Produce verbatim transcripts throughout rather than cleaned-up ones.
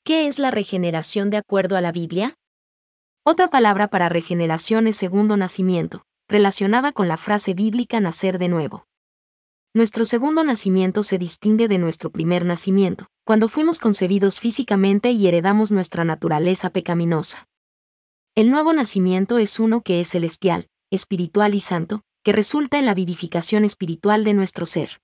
¿Qué es la regeneración de acuerdo a la Biblia? Otra palabra para regeneración es segundo nacimiento, relacionada con la frase bíblica nacer de nuevo. Nuestro segundo nacimiento se distingue de nuestro primer nacimiento, cuando fuimos concebidos físicamente y heredamos nuestra naturaleza pecaminosa. El nuevo nacimiento es uno que es celestial, espiritual y santo, que resulta en la vivificación espiritual de nuestro ser.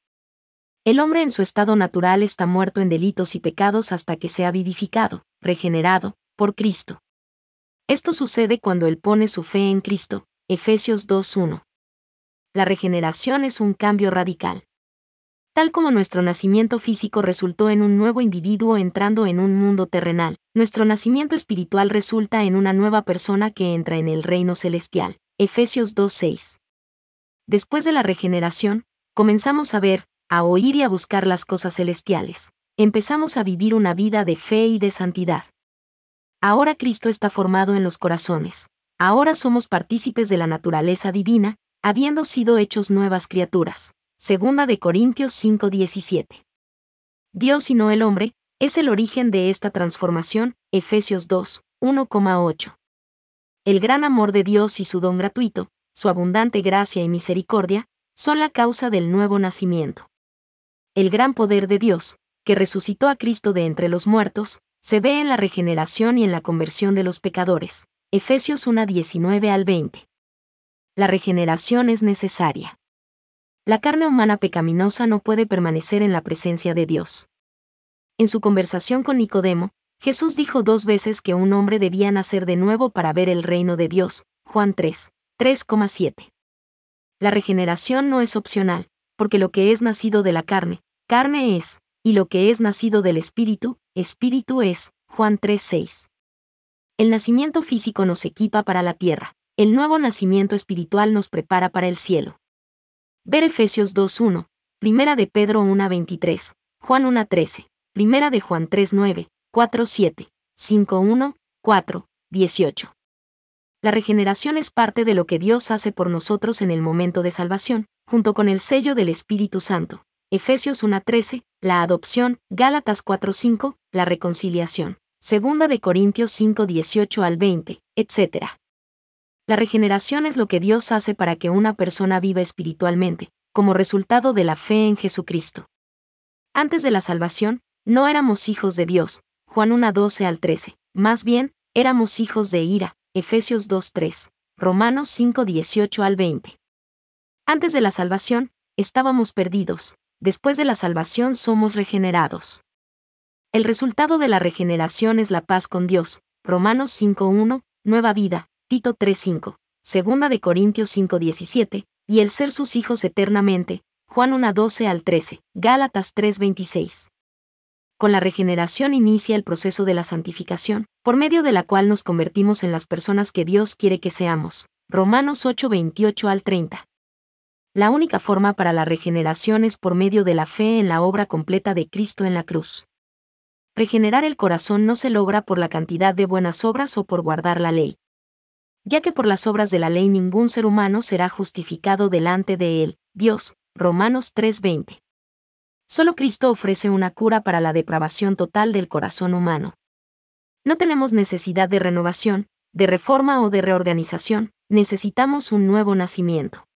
El hombre en su estado natural está muerto en delitos y pecados hasta que sea vivificado, regenerado, por Cristo. Esto sucede cuando él pone su fe en Cristo, Efesios dos uno. La regeneración es un cambio radical. Tal como nuestro nacimiento físico resultó en un nuevo individuo entrando en un mundo terrenal, nuestro nacimiento espiritual resulta en una nueva persona que entra en el reino celestial, Efesios dos seis. Después de la regeneración, comenzamos a ver, a oír y a buscar las cosas celestiales. Empezamos a vivir una vida de fe y de santidad. Ahora Cristo está formado en los corazones. Ahora somos partícipes de la naturaleza divina, habiendo sido hechos nuevas criaturas. Segunda de Corintios cinco diecisiete. Dios y no el hombre, es el origen de esta transformación, Efesios dos uno a ocho. El gran amor de Dios y su don gratuito, su abundante gracia y misericordia, son la causa del nuevo nacimiento. El gran poder de Dios, que resucitó a Cristo de entre los muertos, se ve en la regeneración y en la conversión de los pecadores. Efesios uno diecinueve al veinte. La regeneración es necesaria. La carne humana pecaminosa no puede permanecer en la presencia de Dios. En su conversación con Nicodemo, Jesús dijo dos veces que un hombre debía nacer de nuevo para ver el reino de Dios. Juan tres, tres siete. La regeneración no es opcional, porque lo que es nacido de la carne, carne es, y lo que es nacido del Espíritu, Espíritu es. Juan tres seis. El nacimiento físico nos equipa para la tierra, el nuevo nacimiento espiritual nos prepara para el cielo. Ver Efesios dos uno, Primera de Pedro uno veintitrés, Juan uno trece, Primera de Juan tres nueve, cuatro siete, cinco uno, cuatro, dieciocho. La regeneración es parte de lo que Dios hace por nosotros en el momento de salvación, junto con el sello del Espíritu Santo. Efesios uno trece, la adopción, Gálatas cuatro cinco, la reconciliación, Segunda de Corintios cinco dieciocho al veinte, etcétera. La regeneración es lo que Dios hace para que una persona viva espiritualmente, como resultado de la fe en Jesucristo. Antes de la salvación, no éramos hijos de Dios, Juan uno doce al trece, más bien, éramos hijos de ira, Efesios dos tres, Romanos cinco dieciocho al veinte. Antes de la salvación, estábamos perdidos, después de la salvación somos regenerados. El resultado de la regeneración es la paz con Dios, Romanos cinco uno, nueva vida, Tito tres cinco, Segunda de Corintios cinco diecisiete, y el ser sus hijos eternamente, Juan uno doce al trece, Gálatas tres veintiséis. Con la regeneración inicia el proceso de la santificación, por medio de la cual nos convertimos en las personas que Dios quiere que seamos, Romanos ocho veintiocho al treinta. La única forma para la regeneración es por medio de la fe en la obra completa de Cristo en la cruz. Regenerar el corazón no se logra por la cantidad de buenas obras o por guardar la ley, ya que por las obras de la ley ningún ser humano será justificado delante de él, Dios, Romanos tres veinte. Solo Cristo ofrece una cura para la depravación total del corazón humano. No tenemos necesidad de renovación, de reforma o de reorganización, necesitamos un nuevo nacimiento.